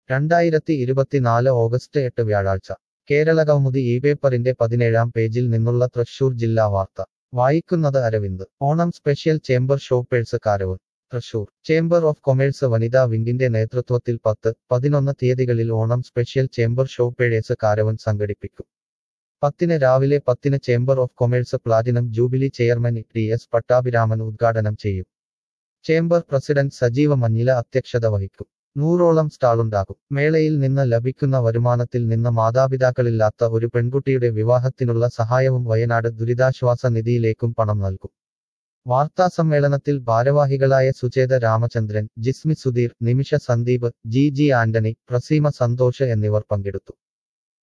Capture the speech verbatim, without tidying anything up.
രണ്ടായിരത്തി ഇരുപത്തിനാല് ഓഗസ്റ്റ് എട്ട് വ്യാഴാഴ്ച കേരളകൗമുദി ഈ പേപ്പറിന്റെ പതിനേഴാം പേജിൽ നിന്നുള്ള തൃശൂർ ജില്ലാ വാർത്ത വായിക്കുന്നത് Aravind. Onam special chamber shoppers caravan Thrissur. Chamber of commerce വനിതാ വിംഗിന്റെ നേതൃത്വത്തിൽ പത്ത്, പതിനൊന്ന് തീയതികളിൽ Onam special chamber shoppers caravan സംഘടിപ്പിക്കും. പത്തിന് രാവിലെ പത്തിന് chamber of commerce platinum jubilee chairman T S Pattabhiraman ഉദ്ഘാടനം ചെയ്യും. ചേംബർ പ്രസിഡന്റ് സജീവ മഞ്ഞില അധ്യക്ഷത വഹിക്കും. നൂറോളം സ്റ്റാളുണ്ടാകും. മേളയിൽ നിന്ന് ലഭിക്കുന്ന വരുമാനത്തിൽ നിന്ന് മാതാപിതാക്കളില്ലാത്ത ഒരു പെൺകുട്ടിയുടെ വിവാഹത്തിനുള്ള സഹായവും വയനാട് ദുരിതാശ്വാസ നിധിയിലേക്കും പണം നൽകും. വാർത്താസമ്മേളനത്തിൽ ഭാരവാഹികളായ സുചേത രാമചന്ദ്രൻ, ജിസ്മി സുധീർ, നിമിഷ സന്ദീപ്, ജി ജി ആന്റണി, പ്രസീമ സന്തോഷ് എന്നിവർ പങ്കെടുത്തു.